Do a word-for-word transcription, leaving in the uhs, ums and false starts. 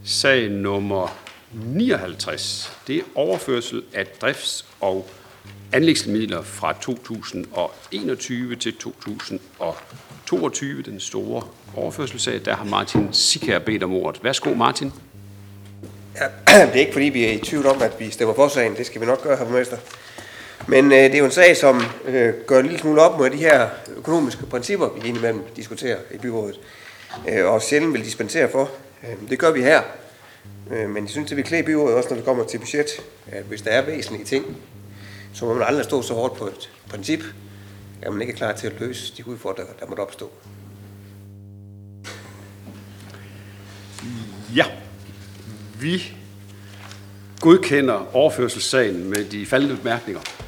Sag nummer nioghalvtreds. Det er overførsel af drifts- og anlægsmidler fra to tusind og enogtyve til to tusind og toogtyve. Den store overførselssag. Der har Martin Sikær bedt om ordet. Værsgo, Martin. Ja, det er ikke fordi, vi er i tvivl om, at vi stemmer for sagen. Det skal vi nok gøre, hr. borgmester. Men øh, det er jo en sag, som øh, gør en lille smule op med de her økonomiske principper, vi indimellem diskuterer i byrådet. Øh, og sjældent vil dispensere for. Øh, det gør vi her. Øh, men jeg synes, det vil klæde byrådet også, når det kommer til budget. At hvis der er væsentlige ting, så må man aldrig stå så hårdt på et princip, at man ikke er klar til at løse de udfordringer, der måtte opstå. Ja, vi godkender overførselssagen med de faldende bemærkninger.